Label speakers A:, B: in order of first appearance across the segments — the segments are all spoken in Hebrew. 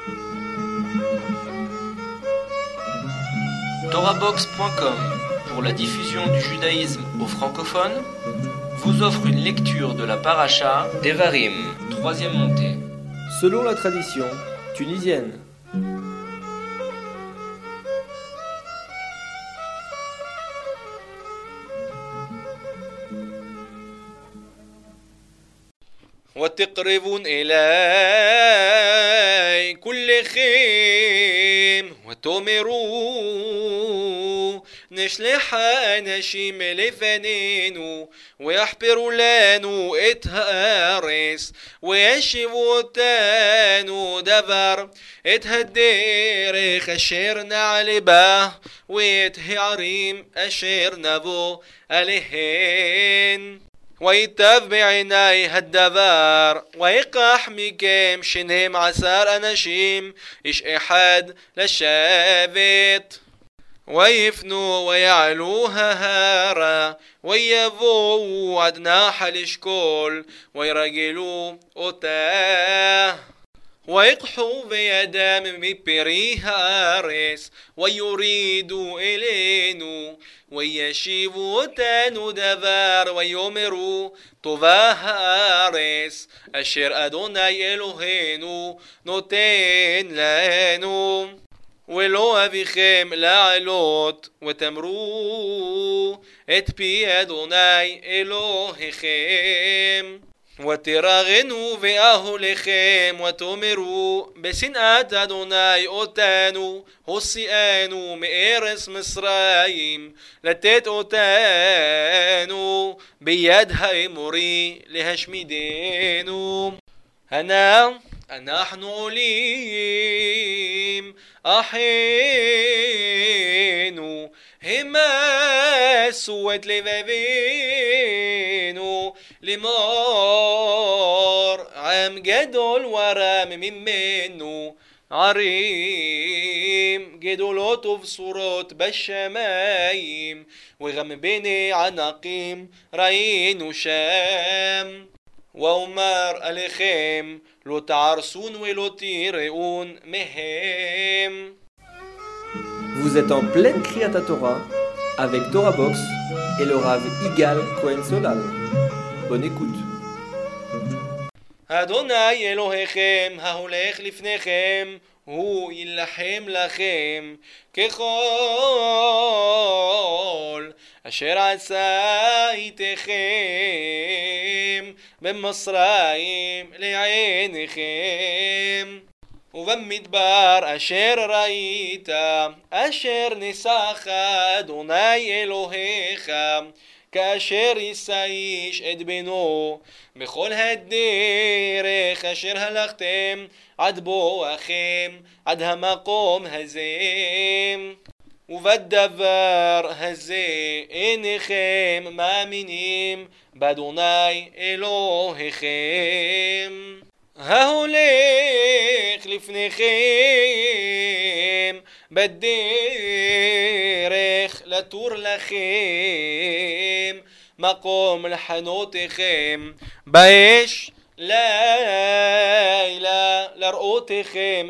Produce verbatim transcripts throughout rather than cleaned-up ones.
A: Torabox point com, pour la diffusion du judaïsme aux francophones, vous offre une lecture de la paracha Devarim, troisième montée.
B: Selon la tradition tunisienne.
C: وتقربون إلي كل خيم وتؤمروا نشلح أناشيم لفنينو ويحبروا لانو اتهارس ويشيبوا تانو دبر اتهديرخ أشير نعلبه ويتهعريم أشير نبو عليهن ويتف بعيني هالدبار ويقح مكيم شنهم عسار أناشيم إش إحد للشابت ويفنوا ويعلوها هارا ويبوا عدنا حلشكول ويرجلوا أتاه ويقحوا بيدام مبريها أرس ويريدوا إلينو ويشيبوا تانو دبار ويؤمروا طباها أرس أشير أدوني إلهينو نوتين لانو ولو أبيخم لعلوت وتمروا ات بي أدوني إلهيخم وتراغنوا بأهلكم وتؤمروا بسنآت أدوني أوتانو هوسيانو مئرس مصرايم لتت أوتانو بيدها مري لهشميدينو أنا نحن عليم أحينو هما سوت لبابينو لمار عم جدول ورام منو عريم جدولات وفصورات بالشمايم وغم بيني عناقيم راين وشام وأمر عليكم لو تعرسون ولو تيرئون مهم.
B: Vous êtes en pleine Kriyat Torah avec Torabox et le Rav Igal Cohen Solal. Bonne écoute.
C: אדוני אלוהיכם ההולך לפניכם הוא יילחם לכם ככל אשר עשה איתכם במצרים לעיניכם ובמדבר אשר ראית אשר ניסך אדוני אלוהיך כאשר יסייש את בנו בכל הדרך אשר הלכתם עד בואכם עד המקום הזה ובדבר הזה אינכם מאמינים באדוני אלוהיכם ההולך לפניכם בדרך לתור לכם מקום לחנותיכם באש לילה לראותיכם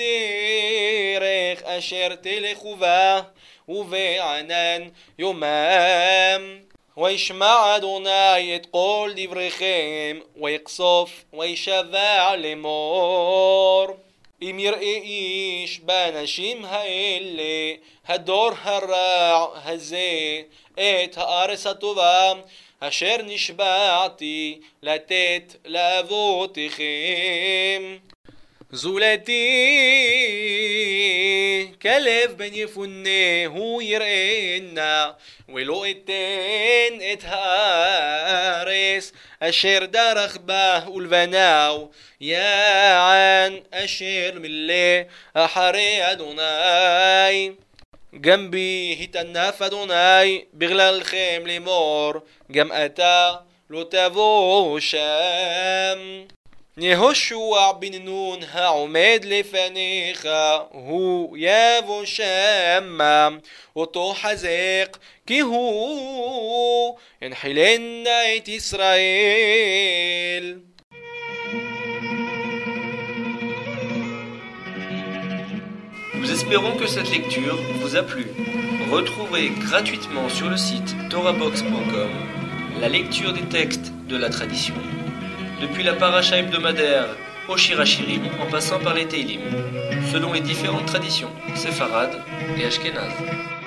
C: בדרך אשר תלכו בה ובענן יומם וישמע אדוני את כל דבריכם ויקסוף וישבע לאמור אם יראה איש באנשים האלה הדור הרע הזה את הארץ הטובה אשר נשבעתי לתת לאבותיכם זולתי כלב בן יפונה הוא יראנה ולא אתן את הארץ אשר דרך בה ולבנהו יען אשר מלא אחרי אדוני גם בי התענף אדוני בגללכם לאמור גם אתה לא תבוא שם יהושע בן נון העומד לפניך הוא יבוא שמה אותו חזק כי הוא ינחילנה את ישראל
A: Nous espérons que cette lecture vous a plu. Retrouvez gratuitement sur le site torabox point com la lecture des textes de la tradition, depuis la paracha hebdomadaire au Shirachirim en passant par les Teilim, selon les différentes traditions séfarades et ashkénazes.